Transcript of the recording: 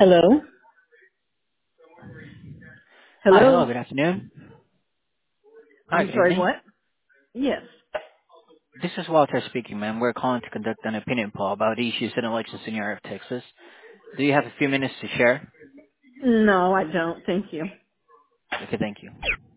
Hello? Hi. Hello, Hello? good afternoon. Hi, I'm good sorry, evening. what? Yes. This is Walter speaking, ma'am. We're calling to conduct an opinion poll about the issues and elections in your area of Texas. Do you have a few minutes to share? No, I don't. Thank you. Okay, thank you.